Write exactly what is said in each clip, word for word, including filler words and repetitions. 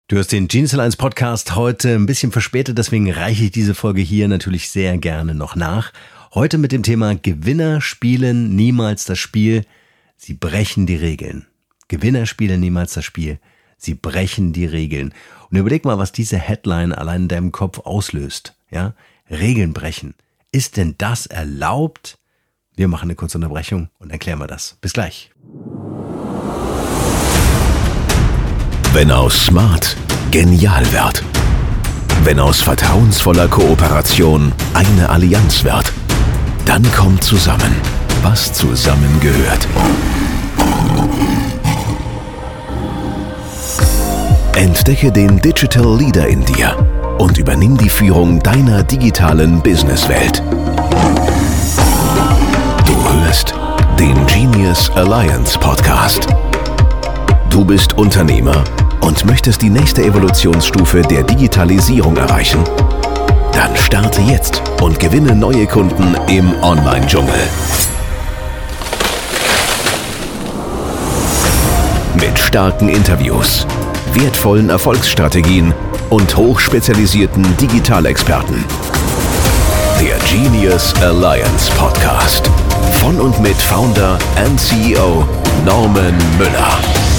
Du hörst den Genius Alliance Podcast heute ein bisschen verspätet, deswegen reiche ich diese Folge hier natürlich sehr gerne noch nach. Heute mit dem Thema Gewinner spielen niemals das Spiel, sie brechen die Regeln. Gewinner spielen niemals das Spiel, sie brechen die Regeln. Und überleg mal, was diese Headline allein in deinem Kopf auslöst. Ja? Regeln brechen. Ist denn das erlaubt? Wir machen eine kurze Unterbrechung und erklären wir das. Bis gleich. Wenn aus Smart genial wird. Wenn aus vertrauensvoller Kooperation eine Allianz wird. Dann kommt zusammen, was zusammengehört. Entdecke den Digital Leader in dir und übernimm die Führung deiner digitalen Businesswelt. Du hörst den Genius Alliance Podcast. Du bist Unternehmer und möchtest die nächste Evolutionsstufe der Digitalisierung erreichen? Dann starte jetzt und gewinne neue Kunden im Online-Dschungel. Mit starken Interviews, wertvollen Erfolgsstrategien und hochspezialisierten Digitalexperten. Der Genius Alliance Podcast. Von und mit Founder und C E O Norman Müller.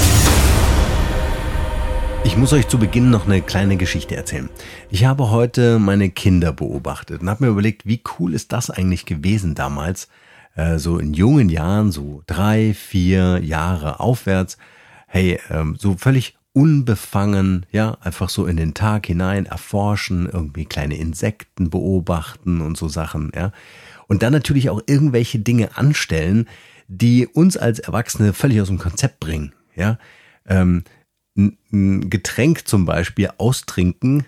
Ich muss euch zu Beginn noch eine kleine Geschichte erzählen. Ich habe heute meine Kinder beobachtet und habe mir überlegt, wie cool ist das eigentlich gewesen damals, äh, so in jungen Jahren, so drei, vier Jahre aufwärts, hey, ähm, so völlig unbefangen, ja, einfach so in den Tag hinein erforschen, irgendwie kleine Insekten beobachten und so Sachen, ja. Und dann natürlich auch irgendwelche Dinge anstellen, die uns als Erwachsene völlig aus dem Konzept bringen, ja. Ähm, ein Getränk zum Beispiel austrinken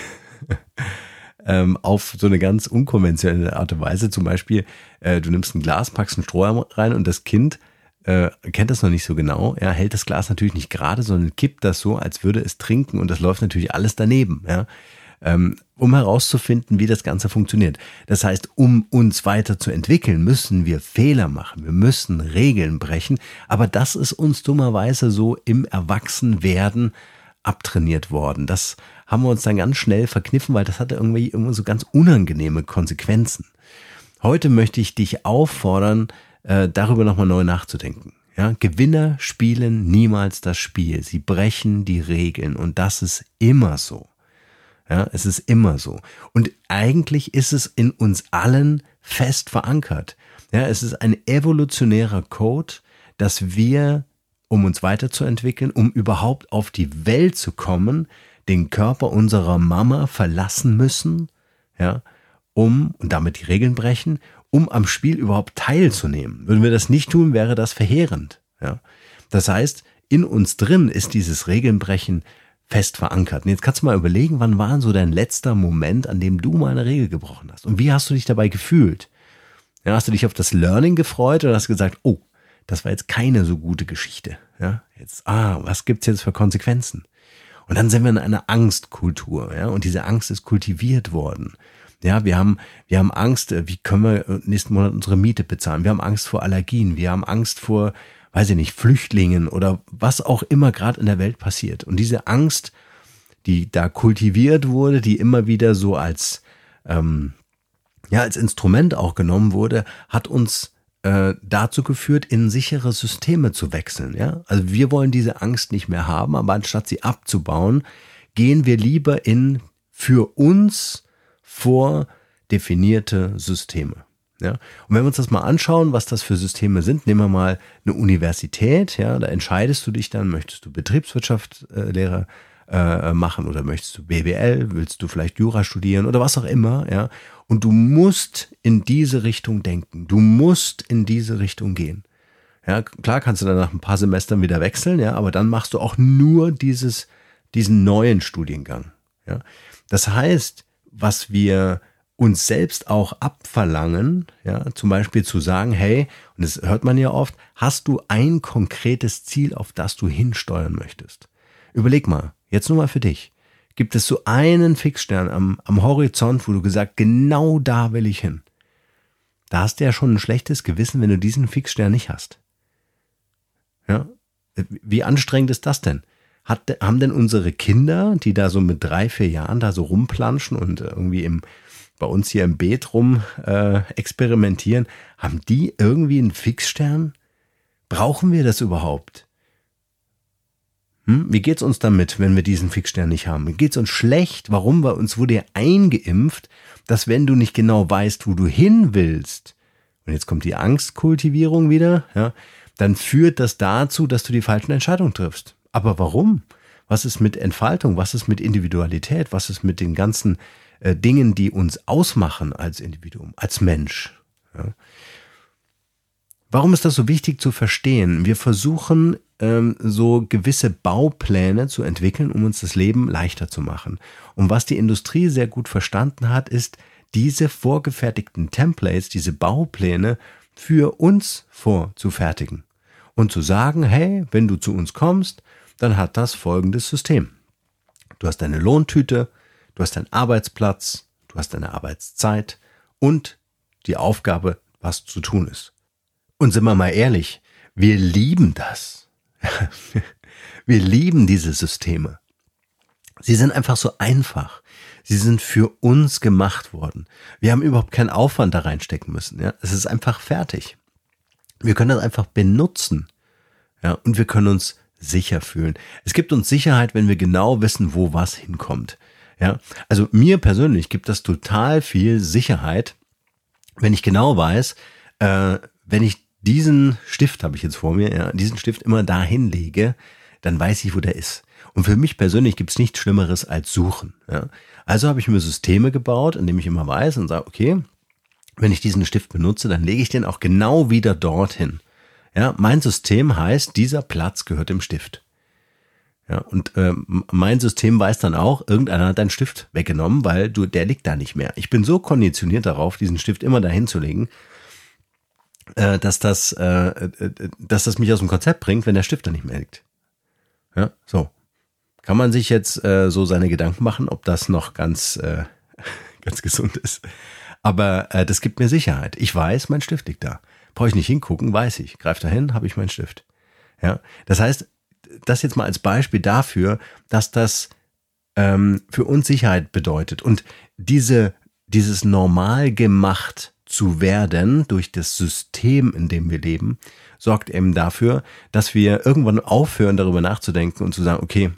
ähm, auf so eine ganz unkonventionelle Art und Weise. Zum Beispiel, äh, du nimmst ein Glas, packst einen Strohhalm rein und das Kind äh, kennt das noch nicht so genau. Er hält das Glas natürlich nicht gerade, sondern kippt das so, als würde es trinken und das läuft natürlich alles daneben, ja. Ähm, um herauszufinden, wie das Ganze funktioniert. Das heißt, um uns weiterzuentwickeln, müssen wir Fehler machen, wir müssen Regeln brechen, aber das ist uns dummerweise so im Erwachsenwerden abtrainiert worden. Das haben wir uns dann ganz schnell verkniffen, weil das hatte irgendwie, irgendwie so ganz unangenehme Konsequenzen. Heute möchte ich dich auffordern, äh, darüber nochmal neu nachzudenken. Ja, Gewinner spielen niemals das Spiel, sie brechen die Regeln und das ist immer so. Ja, es ist immer so. Und eigentlich ist es in uns allen fest verankert. Ja, es ist ein evolutionärer Code, dass wir, um uns weiterzuentwickeln, um überhaupt auf die Welt zu kommen, den Körper unserer Mama verlassen müssen, ja, um, und damit die Regeln brechen, um am Spiel überhaupt teilzunehmen. Würden wir das nicht tun, wäre das verheerend. Ja. Das heißt, in uns drin ist dieses Regelnbrechen fest verankert. Und jetzt kannst du mal überlegen, wann war so dein letzter Moment, an dem du mal eine Regel gebrochen hast? Und wie hast du dich dabei gefühlt? Ja, hast du dich auf das Learning gefreut oder hast du gesagt, oh, das war jetzt keine so gute Geschichte. Ja, jetzt, ah, was gibt's jetzt für Konsequenzen? Und dann sind wir in einer Angstkultur, ja, und diese Angst ist kultiviert worden. Ja, wir haben, wir haben Angst, wie können wir nächsten Monat unsere Miete bezahlen? Wir haben Angst vor Allergien, wir haben Angst vor, weiß ich nicht, Flüchtlingen oder was auch immer gerade in der Welt passiert. Und diese Angst, die da kultiviert wurde, die immer wieder so als, ähm, ja, als Instrument auch genommen wurde, hat uns äh, dazu geführt, in sichere Systeme zu wechseln. Ja? Also wir wollen diese Angst nicht mehr haben, aber anstatt sie abzubauen, gehen wir lieber in für uns vordefinierte Systeme. Ja, und wenn wir uns das mal anschauen, was das für Systeme sind, nehmen wir mal eine Universität, ja, da entscheidest du dich dann, möchtest du Betriebswirtschaftslehre äh, machen oder möchtest du B W L, willst du vielleicht Jura studieren oder was auch immer, ja, und du musst in diese Richtung denken, du musst in diese Richtung gehen. Ja, klar kannst du dann nach ein paar Semestern wieder wechseln, ja, aber dann machst du auch nur dieses, diesen neuen Studiengang, ja. Das heißt, was wir uns selbst auch abverlangen, ja, zum Beispiel zu sagen, hey, und das hört man ja oft, hast du ein konkretes Ziel, auf das du hinsteuern möchtest? Überleg mal, jetzt nur mal für dich, gibt es so einen Fixstern am, am Horizont, wo du gesagt, genau da will ich hin? Da hast du ja schon ein schlechtes Gewissen, wenn du diesen Fixstern nicht hast. Ja, wie anstrengend ist das denn? Hat, haben denn unsere Kinder, die da so mit drei, vier Jahren da so rumplanschen und irgendwie im, bei uns hier im Beet rum äh, experimentieren, haben die irgendwie einen Fixstern? Brauchen wir das überhaupt? Hm? Wie geht's uns damit, wenn wir diesen Fixstern nicht haben? Geht's uns schlecht? Warum? Weil uns wurde ja eingeimpft, dass wenn du nicht genau weißt, wo du hin willst, und jetzt kommt die Angstkultivierung wieder, ja, dann führt das dazu, dass du die falschen Entscheidungen triffst. Aber warum? Was ist mit Entfaltung? Was ist mit Individualität? Was ist mit den ganzen äh, Dingen, die uns ausmachen als Individuum, als Mensch? Ja. Warum ist das so wichtig zu verstehen? Wir versuchen, ähm, so gewisse Baupläne zu entwickeln, um uns das Leben leichter zu machen. Und was die Industrie sehr gut verstanden hat, ist, diese vorgefertigten Templates, diese Baupläne für uns vorzufertigen. Und zu sagen, hey, wenn du zu uns kommst, dann hat das folgendes System. Du hast deine Lohntüte, du hast deinen Arbeitsplatz, du hast deine Arbeitszeit und die Aufgabe, was zu tun ist. Und sind wir mal ehrlich, wir lieben das. Wir lieben diese Systeme. Sie sind einfach so einfach. Sie sind für uns gemacht worden. Wir haben überhaupt keinen Aufwand da reinstecken müssen. Ja? Es ist einfach fertig. Wir können das einfach benutzen. Ja? Und wir können uns sicher fühlen. Es gibt uns Sicherheit, wenn wir genau wissen, wo was hinkommt. Ja? Also mir persönlich gibt das total viel Sicherheit, wenn ich genau weiß, äh, wenn ich diesen Stift, habe ich jetzt vor mir, ja, diesen Stift immer dahin lege, dann weiß ich, wo der ist. Und für mich persönlich gibt es nichts Schlimmeres als Suchen. Ja. Also habe ich mir Systeme gebaut, in denen ich immer weiß und sage, okay, wenn ich diesen Stift benutze, dann lege ich den auch genau wieder dorthin. Ja, mein System heißt, dieser Platz gehört dem Stift. Ja, und äh, mein System weiß dann auch, irgendeiner hat deinen Stift weggenommen, weil du, der liegt da nicht mehr. Ich bin so konditioniert darauf, diesen Stift immer dahin zu legen, äh, dass das, äh, dass das mich aus dem Konzept bringt, wenn der Stift da nicht mehr liegt. Ja, so. Kann man sich jetzt äh, so seine Gedanken machen, ob das noch ganz, äh, ganz gesund ist. Aber äh, das gibt mir Sicherheit. Ich weiß, mein Stift liegt da. Brauche ich nicht hingucken, weiß ich. Greif dahin, habe ich meinen Stift. Ja, das heißt, das jetzt mal als Beispiel dafür, dass das ähm, für uns Sicherheit bedeutet. Und diese, dieses normal gemacht zu werden durch das System, in dem wir leben, sorgt eben dafür, dass wir irgendwann aufhören, darüber nachzudenken und zu sagen, okay,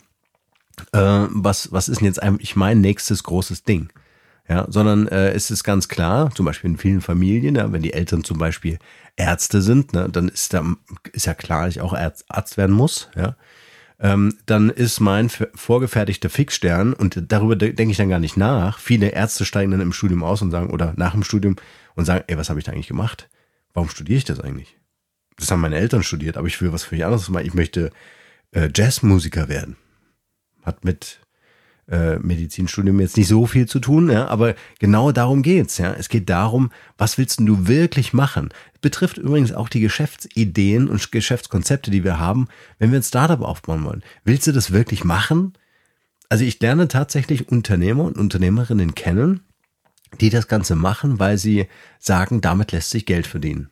äh, was, was ist denn jetzt eigentlich mein nächstes großes Ding? Ja, sondern äh, es ist ganz klar, zum Beispiel in vielen Familien, ja, wenn die Eltern zum Beispiel Ärzte sind, ne, dann ist, da, ist ja klar, dass ich auch Arzt, Arzt werden muss, ja. Ähm, dann ist mein vorgefertigter Fixstern, und darüber de- denke ich dann gar nicht nach. Viele Ärzte steigen dann im Studium aus und sagen, oder nach dem Studium und sagen, ey, was habe ich da eigentlich gemacht? Warum studiere ich das eigentlich? Das haben meine Eltern studiert, aber ich will was völlig anderes machen. Ich möchte äh, Jazzmusiker werden. Hat mit äh, Medizinstudium jetzt nicht so viel zu tun, ja, aber genau darum geht's, ja. Es geht darum, was willst denn du wirklich machen? Betrifft übrigens auch die Geschäftsideen und Geschäftskonzepte, die wir haben, wenn wir ein Startup aufbauen wollen. Willst du das wirklich machen? Also ich lerne tatsächlich Unternehmer und Unternehmerinnen kennen, die das Ganze machen, weil sie sagen, damit lässt sich Geld verdienen.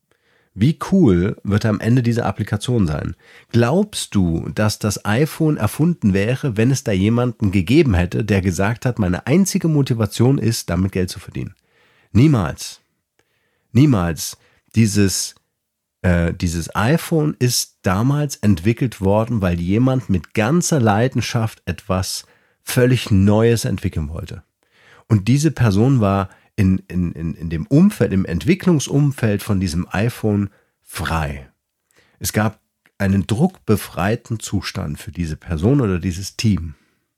Wie cool wird am Ende diese Applikation sein? Glaubst du, dass das iPhone erfunden wäre, wenn es da jemanden gegeben hätte, der gesagt hat, meine einzige Motivation ist, damit Geld zu verdienen? Niemals. Niemals. Dieses, äh, dieses iPhone ist damals entwickelt worden, weil jemand mit ganzer Leidenschaft etwas völlig Neues entwickeln wollte. Und diese Person war in, in, in, in dem Umfeld, im Entwicklungsumfeld von diesem iPhone frei. Es gab einen druckbefreiten Zustand für diese Person oder dieses Team.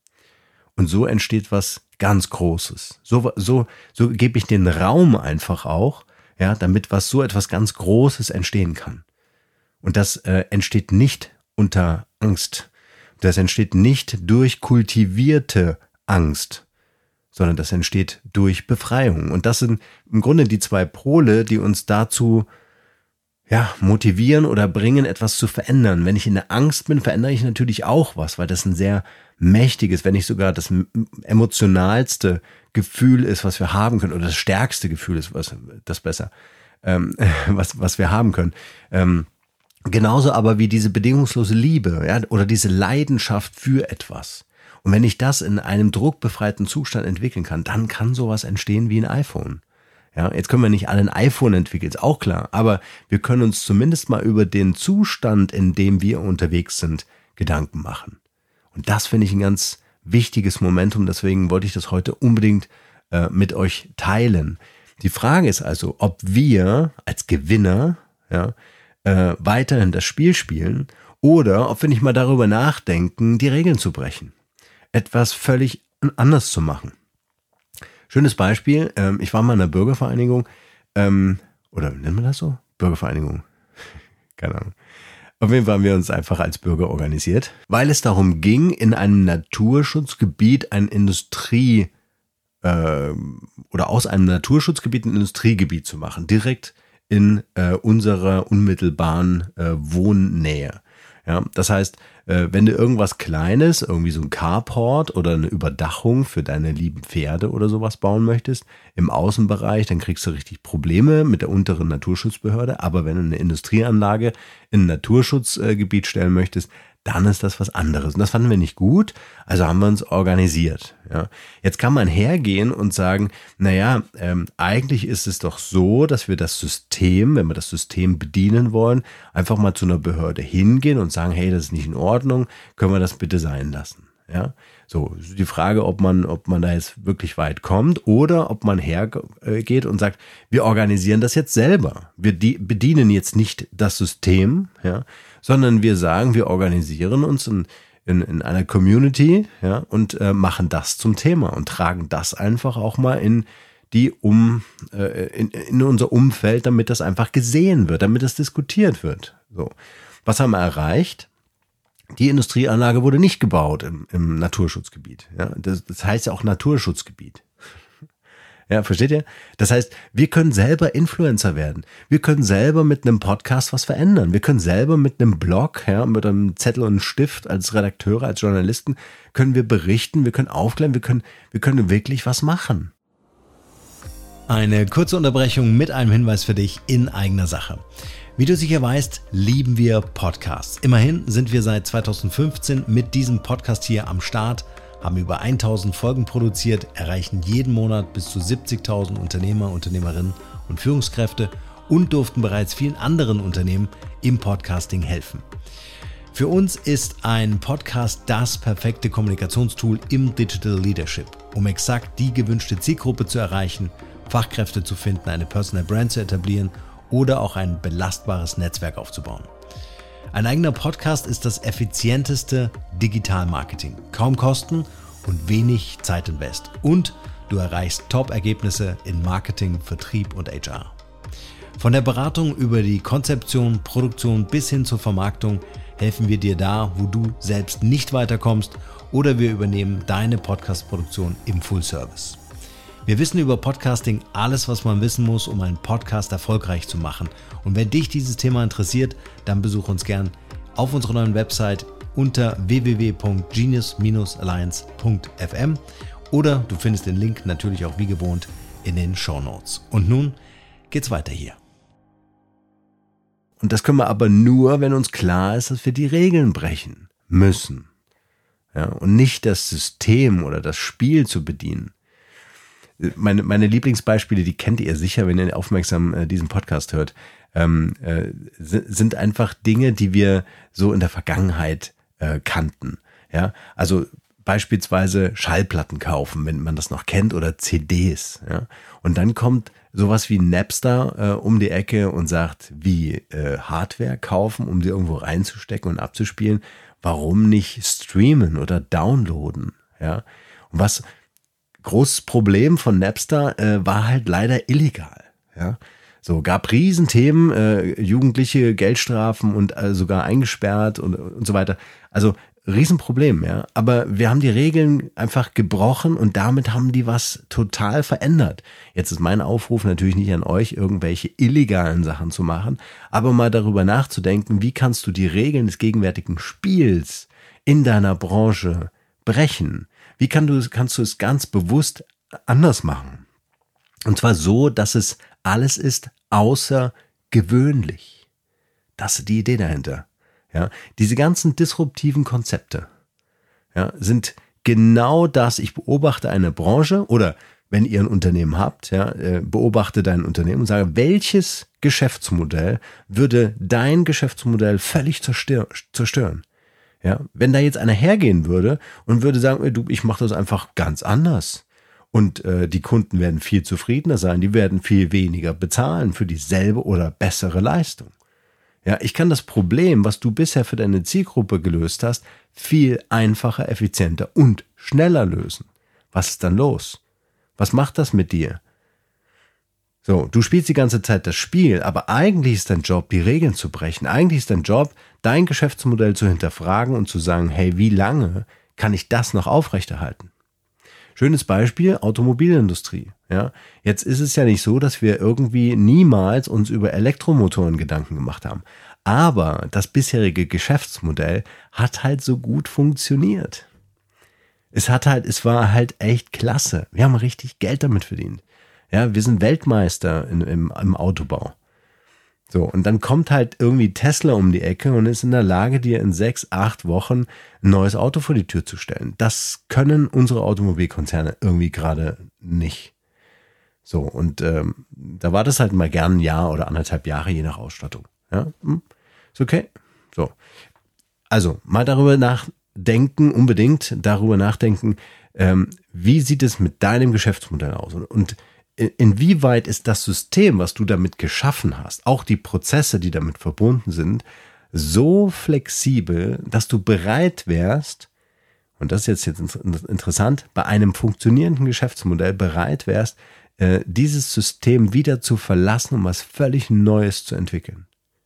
Und so entsteht was ganz Großes. So, so, so gebe ich den Raum einfach auch, ja, damit was so etwas ganz Großes entstehen kann. Und das äh, entsteht nicht unter Angst. Das entsteht nicht durch kultivierte Angst, sondern das entsteht durch Befreiung. Und das sind im Grunde die zwei Pole, die uns dazu ja, motivieren oder bringen, etwas zu verändern. Wenn ich in der Angst bin, verändere ich natürlich auch was, weil das ein sehr mächtiges, wenn nicht sogar das emotionalste Gefühl ist, was wir haben können, oder das stärkste Gefühl ist, was das besser, ähm, was was wir haben können. Ähm, Genauso aber wie diese bedingungslose Liebe, ja, oder diese Leidenschaft für etwas. Und wenn ich das in einem druckbefreiten Zustand entwickeln kann, dann kann sowas entstehen wie ein iPhone. Ja, jetzt können wir nicht alle ein iPhone entwickeln, ist auch klar, aber wir können uns zumindest mal über den Zustand, in dem wir unterwegs sind, Gedanken machen. Und das finde ich ein ganz wichtiges Momentum, deswegen wollte ich das heute unbedingt äh, mit euch teilen. Die Frage ist also, ob wir als Gewinner ja, äh, weiterhin das Spiel spielen oder ob wir nicht mal darüber nachdenken, die Regeln zu brechen. Etwas völlig anders zu machen. Schönes Beispiel, ähm, ich war mal in einer Bürgervereinigung, ähm, oder nennt man das so? Bürgervereinigung, keine Ahnung. Auf jeden Fall haben wir uns einfach als Bürger organisiert, weil es darum ging, in einem Naturschutzgebiet ein Industrie- äh, oder aus einem Naturschutzgebiet ein Industriegebiet zu machen, direkt in äh, unserer unmittelbaren äh, Wohnnähe. Ja, das heißt, äh, wenn du irgendwas Kleines, irgendwie so ein Carport oder eine Überdachung für deine lieben Pferde oder sowas bauen möchtest, im Außenbereich, dann kriegst du richtig Probleme mit der unteren Naturschutzbehörde. Aber wenn du eine Industrieanlage in ein Naturschutzgebiet stellen möchtest, dann ist das was anderes. Und das fanden wir nicht gut, also haben wir uns organisiert. Ja. Jetzt kann man hergehen und sagen, naja, ähm, eigentlich ist es doch so, dass wir das System, wenn wir das System bedienen wollen, einfach mal zu einer Behörde hingehen und sagen, hey, das ist nicht in Ordnung, können wir das bitte sein lassen. Ja, so die Frage, ob man, ob man da jetzt wirklich weit kommt oder ob man hergeht und sagt, wir organisieren das jetzt selber. Wir die, bedienen jetzt nicht das System, ja, sondern wir sagen, wir organisieren uns in, in, in einer Community, ja, und äh, machen das zum Thema und tragen das einfach auch mal in die um äh, in, in unser Umfeld, damit das einfach gesehen wird, damit das diskutiert wird. So, was haben wir erreicht? Die Industrieanlage wurde nicht gebaut im, im Naturschutzgebiet. Ja, das, das heißt ja auch Naturschutzgebiet. Ja, versteht ihr? Das heißt, wir können selber Influencer werden. Wir können selber mit einem Podcast was verändern. Wir können selber mit einem Blog, ja, mit einem Zettel und einem Stift als Redakteure, als Journalisten, können wir berichten, wir können aufklären, wir können, wir können wirklich was machen. Eine kurze Unterbrechung mit einem Hinweis für dich in eigener Sache. Wie du sicher weißt, lieben wir Podcasts. Immerhin sind wir seit zweitausendfünfzehn mit diesem Podcast hier am Start, haben über tausend Folgen produziert, erreichen jeden Monat bis zu siebzigtausend Unternehmer, Unternehmerinnen und Führungskräfte und durften bereits vielen anderen Unternehmen im Podcasting helfen. Für uns ist ein Podcast das perfekte Kommunikationstool im Digital Leadership, um exakt die gewünschte Zielgruppe zu erreichen, Fachkräfte zu finden, eine Personal Brand zu etablieren oder auch ein belastbares Netzwerk aufzubauen. Ein eigener Podcast ist das effizienteste Digital-Marketing. Kaum Kosten und wenig Zeitinvest. Und du erreichst Top-Ergebnisse in Marketing, Vertrieb und H R. Von der Beratung über die Konzeption, Produktion bis hin zur Vermarktung helfen wir dir da, wo du selbst nicht weiterkommst, oder wir übernehmen deine Podcast-Produktion im Full-Service. Wir wissen über Podcasting alles, was man wissen muss, um einen Podcast erfolgreich zu machen. Und wenn dich dieses Thema interessiert, dann besuch uns gern auf unserer neuen Website unter w w w punkt genius alliance punkt f m oder du findest den Link natürlich auch wie gewohnt in den Shownotes. Und nun geht's weiter hier. Und das können wir aber nur, wenn uns klar ist, dass wir die Regeln brechen müssen. Ja, und nicht das System oder das Spiel zu bedienen. Meine, meine Lieblingsbeispiele, die kennt ihr sicher, wenn ihr aufmerksam äh, diesen Podcast hört, ähm, äh, sind einfach Dinge, die wir so in der Vergangenheit äh, kannten. Ja, also beispielsweise Schallplatten kaufen, wenn man das noch kennt, oder C Ds. Ja, und dann kommt sowas wie Napster äh, um die Ecke und sagt, wie äh, Hardware kaufen, um sie irgendwo reinzustecken und abzuspielen. Warum nicht streamen oder downloaden? Ja, und was großes Problem von Napster äh, war halt leider illegal. Ja, so gab Riesenthemen, äh, Jugendliche Geldstrafen und äh, sogar eingesperrt und und so weiter. Also Riesenproblem, ja. Aber wir haben die Regeln einfach gebrochen und damit haben die was total verändert. Jetzt ist mein Aufruf natürlich nicht an euch, irgendwelche illegalen Sachen zu machen, aber mal darüber nachzudenken, wie kannst du die Regeln des gegenwärtigen Spiels in deiner Branche brechen? Wie kann du, kannst du es ganz bewusst anders machen? Und zwar so, dass es alles ist außergewöhnlich. Das ist die Idee dahinter. Ja, diese ganzen disruptiven Konzepte, ja, sind genau das. Ich beobachte eine Branche oder wenn ihr ein Unternehmen habt, ja, beobachte dein Unternehmen und sage, welches Geschäftsmodell würde dein Geschäftsmodell völlig zerstören? Ja, wenn da jetzt einer hergehen würde und würde sagen, du, ich mache das einfach ganz anders und äh, die Kunden werden viel zufriedener sein, die werden viel weniger bezahlen für dieselbe oder bessere Leistung. Ja, ich kann das Problem, was du bisher für deine Zielgruppe gelöst hast, viel einfacher, effizienter und schneller lösen. Was ist dann los? Was macht das mit dir? So, du spielst die ganze Zeit das Spiel, aber eigentlich ist dein Job, die Regeln zu brechen. Eigentlich ist dein Job, dein Geschäftsmodell zu hinterfragen und zu sagen, hey, wie lange kann ich das noch aufrechterhalten? Schönes Beispiel, Automobilindustrie. Ja, jetzt ist es ja nicht so, dass wir irgendwie niemals uns über Elektromotoren Gedanken gemacht haben. Aber das bisherige Geschäftsmodell hat halt so gut funktioniert. Es hat halt, es war halt echt klasse. Wir haben richtig Geld damit verdient. Ja, wir sind Weltmeister in, im, im Autobau. So, und dann kommt halt irgendwie Tesla um die Ecke und ist in der Lage, dir in sechs, acht Wochen ein neues Auto vor die Tür zu stellen. Das können unsere Automobilkonzerne irgendwie gerade nicht. So, und ähm, da war das halt mal gern ein Jahr oder anderthalb Jahre, je nach Ausstattung. Ja, hm, ist okay. So, also mal darüber nachdenken, unbedingt darüber nachdenken, ähm, wie sieht es mit deinem Geschäftsmodell aus? Und, und inwieweit ist das System, was du damit geschaffen hast, auch die Prozesse, die damit verbunden sind, so flexibel, dass du bereit wärst, und das ist jetzt, jetzt interessant, bei einem funktionierenden Geschäftsmodell bereit wärst, äh, dieses System wieder zu verlassen, um was völlig Neues zu entwickeln.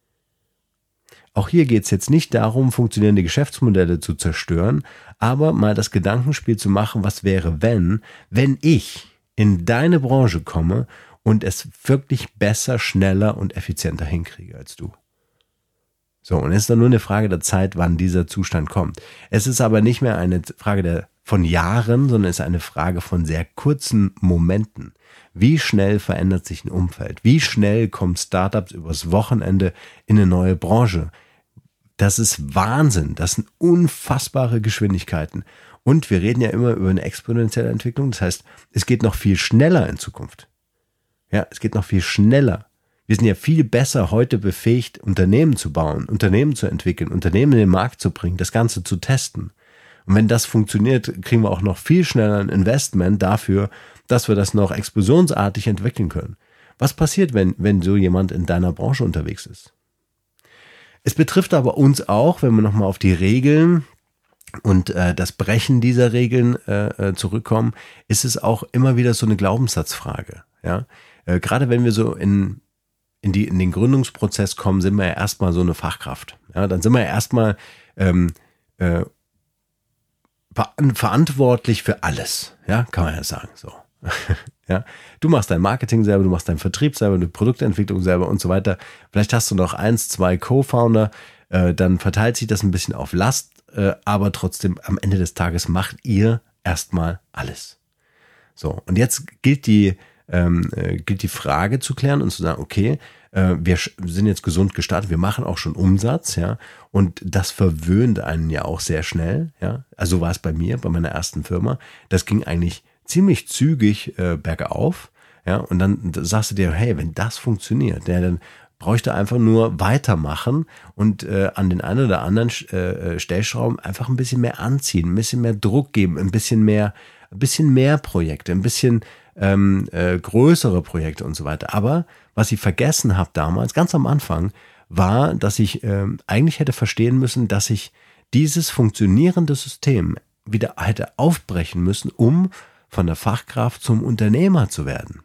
Auch hier geht es jetzt nicht darum, funktionierende Geschäftsmodelle zu zerstören, aber mal das Gedankenspiel zu machen, was wäre, wenn, wenn ich in deine Branche komme und es wirklich besser, schneller und effizienter hinkriege als du. So, und es ist dann nur eine Frage der Zeit, wann dieser Zustand kommt. Es ist aber nicht mehr eine Frage der, von Jahren, sondern es ist eine Frage von sehr kurzen Momenten. Wie schnell verändert sich ein Umfeld? Wie schnell kommen Startups übers Wochenende in eine neue Branche? Das ist Wahnsinn. Das sind unfassbare Geschwindigkeiten. Und wir reden ja immer über eine exponentielle Entwicklung. Das heißt, es geht noch viel schneller in Zukunft. Ja, es geht noch viel schneller. Wir sind ja viel besser heute befähigt, Unternehmen zu bauen, Unternehmen zu entwickeln, Unternehmen in den Markt zu bringen, das Ganze zu testen. Und wenn das funktioniert, kriegen wir auch noch viel schneller ein Investment dafür, dass wir das noch explosionsartig entwickeln können. Was passiert, wenn, wenn so jemand in deiner Branche unterwegs ist? Es betrifft aber uns auch, wenn wir nochmal auf die Regeln und äh, das Brechen dieser Regeln äh, zurückkommen, ist es auch immer wieder so eine Glaubenssatzfrage. Ja? Äh, gerade wenn wir so in, in, die, in den Gründungsprozess kommen, sind wir ja erstmal so eine Fachkraft. Ja? Dann sind wir ja erstmal ähm, äh, verantwortlich für alles. Ja, kann man ja sagen. So. Ja, du machst dein Marketing selber, du machst deinen Vertrieb selber, die Produktentwicklung selber und so weiter. Vielleicht hast du noch eins, zwei Co-Founder, äh, dann verteilt sich das ein bisschen auf Last, äh, aber trotzdem am Ende des Tages macht ihr erstmal alles. So, und jetzt gilt die, ähm, äh, gilt die Frage zu klären und zu sagen, okay, äh, wir sind jetzt gesund gestartet, wir machen auch schon Umsatz, ja, und das verwöhnt einen ja auch sehr schnell, ja. Also war es bei mir, bei meiner ersten Firma, das ging eigentlich ziemlich zügig äh, bergauf, ja, und dann sagst du dir, hey, wenn das funktioniert, ja, dann bräuchte einfach nur weitermachen und äh, an den einen oder anderen äh, Stellschrauben einfach ein bisschen mehr anziehen, ein bisschen mehr Druck geben, ein bisschen mehr, ein bisschen mehr Projekte, ein bisschen ähm, äh, größere Projekte und so weiter. Aber was ich vergessen habe damals, ganz am Anfang, war, dass ich äh, eigentlich hätte verstehen müssen, dass ich dieses funktionierende System wieder hätte aufbrechen müssen, um von der Fachkraft zum Unternehmer zu werden.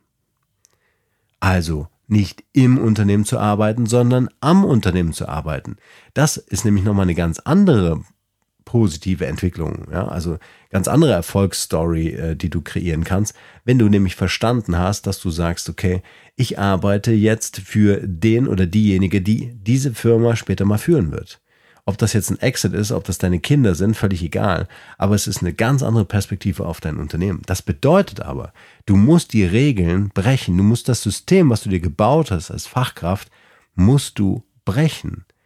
Also nicht im Unternehmen zu arbeiten, sondern am Unternehmen zu arbeiten. Das ist nämlich nochmal eine ganz andere positive Entwicklung, ja, also ganz andere Erfolgsstory, äh, die du kreieren kannst, wenn du nämlich verstanden hast, dass du sagst, okay, ich arbeite jetzt für den oder diejenige, die diese Firma später mal führen wird. Ob das jetzt ein Exit ist, ob das deine Kinder sind, völlig egal. Aber es ist eine ganz andere Perspektive auf dein Unternehmen. Das bedeutet aber, du musst die Regeln brechen. Du musst das System, was du dir gebaut hast als Fachkraft, musst du brechen.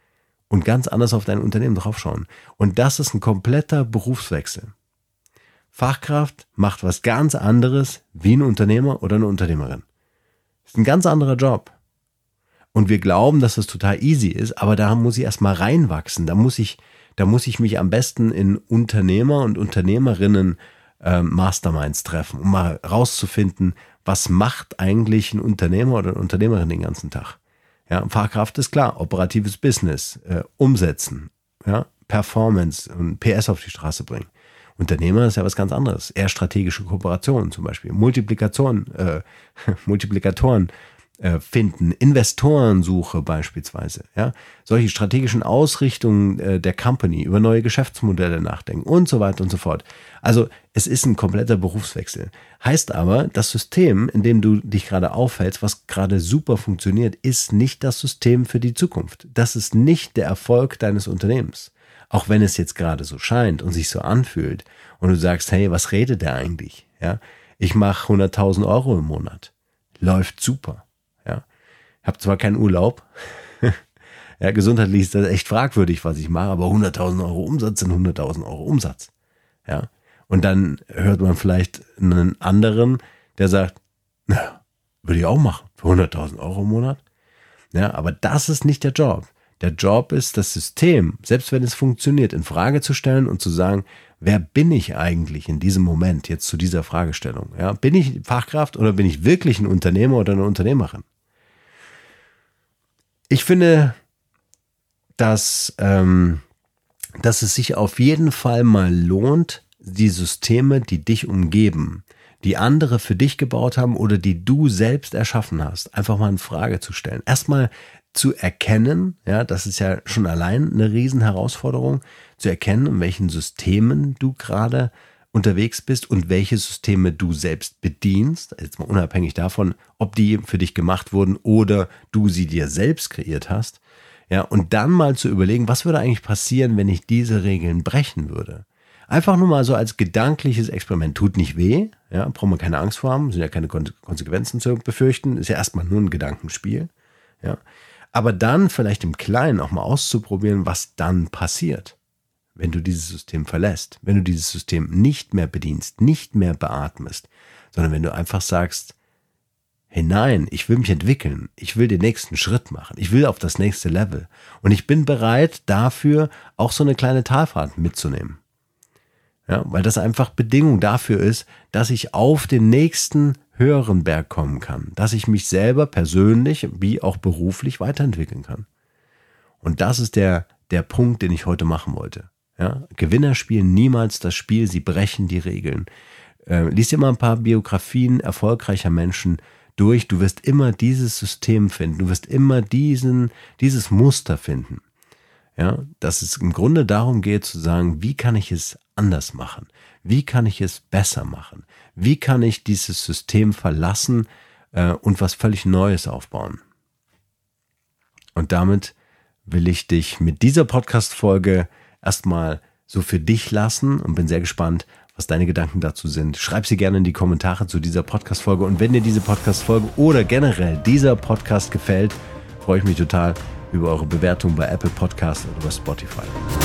und ganz anders auf dein Unternehmen draufschauen. Und das ist ein kompletter Berufswechsel. Fachkraft macht was ganz anderes wie ein Unternehmer oder eine Unternehmerin. Das ist ein ganz anderer Job. Und wir glauben, dass das total easy ist, aber da muss ich erstmal reinwachsen. Da muss ich, da muss ich mich am besten in Unternehmer und Unternehmerinnen äh, Masterminds treffen, um mal rauszufinden, was macht eigentlich ein Unternehmer oder eine Unternehmerin den ganzen Tag. Ja, Fachkraft ist klar, operatives Business, äh, umsetzen, ja, Performance und P S auf die Straße bringen. Unternehmer ist ja was ganz anderes, eher strategische Kooperationen zum Beispiel, Multiplikatoren, äh, Multiplikatoren äh, finden, Investorensuche beispielsweise, ja, solche strategischen Ausrichtungen äh, der Company, über neue Geschäftsmodelle nachdenken und so weiter und so fort. Also es ist ein kompletter Berufswechsel. Heißt aber, das System, in dem du dich gerade aufhältst, was gerade super funktioniert, ist nicht das System für die Zukunft. Das ist nicht der Erfolg deines Unternehmens. Auch wenn es jetzt gerade so scheint und sich so anfühlt und du sagst, hey, was redet der eigentlich? Ja, ich mache hunderttausend Euro im Monat. Läuft super. Ja, ich habe zwar keinen Urlaub. Ja, gesundheitlich ist das echt fragwürdig, was ich mache, aber hunderttausend Euro Umsatz sind hunderttausend Euro Umsatz. Ja, und dann hört man vielleicht einen anderen, der sagt, naja, würde ich auch machen für hunderttausend Euro im Monat. Ja, aber das ist nicht der Job. Der Job ist, das System, selbst wenn es funktioniert, in Frage zu stellen und zu sagen, wer bin ich eigentlich in diesem Moment jetzt zu dieser Fragestellung? Ja, bin ich Fachkraft oder bin ich wirklich ein Unternehmer oder eine Unternehmerin? Ich finde, dass, ähm, dass es sich auf jeden Fall mal lohnt, die Systeme, die dich umgeben, die andere für dich gebaut haben oder die du selbst erschaffen hast, einfach mal in Frage zu stellen. Erstmal zu erkennen, ja, das ist ja schon allein eine Riesenherausforderung, zu erkennen, in welchen Systemen du gerade unterwegs bist und welche Systeme du selbst bedienst, jetzt mal unabhängig davon, ob die für dich gemacht wurden oder du sie dir selbst kreiert hast, ja, und dann mal zu überlegen, was würde eigentlich passieren, wenn ich diese Regeln brechen würde? Einfach nur mal so als gedankliches Experiment. Tut nicht weh, ja, braucht man keine Angst vor haben, sind ja keine Konsequenzen zu befürchten, ist ja erstmal nur ein Gedankenspiel, ja. Aber dann vielleicht im Kleinen auch mal auszuprobieren, was dann passiert, wenn du dieses System verlässt, wenn du dieses System nicht mehr bedienst, nicht mehr beatmest, sondern wenn du einfach sagst, hey nein, ich will mich entwickeln, ich will den nächsten Schritt machen, ich will auf das nächste Level und ich bin bereit dafür auch so eine kleine Talfahrt mitzunehmen. Ja, weil das einfach Bedingung dafür ist, dass ich auf den nächsten höheren Berg kommen kann, dass ich mich selber persönlich wie auch beruflich weiterentwickeln kann. Und das ist der, der Punkt, den ich heute machen wollte. Ja, Gewinner spielen niemals das Spiel, sie brechen die Regeln. Äh, lies dir mal ein paar Biografien erfolgreicher Menschen durch, du wirst immer dieses System finden, du wirst immer diesen, dieses Muster finden. Ja, dass es im Grunde darum geht zu sagen, wie kann ich es anders machen? Wie kann ich es besser machen? Wie kann ich dieses System verlassen äh, und was völlig Neues aufbauen? Und damit will ich dich mit dieser Podcast-Folge erstmal so für dich lassen und bin sehr gespannt, was deine Gedanken dazu sind. Schreib sie gerne in die Kommentare zu dieser Podcast-Folge. Und wenn dir diese Podcast-Folge oder generell dieser Podcast gefällt, freue ich mich total über eure Bewertung bei Apple Podcasts oder bei Spotify.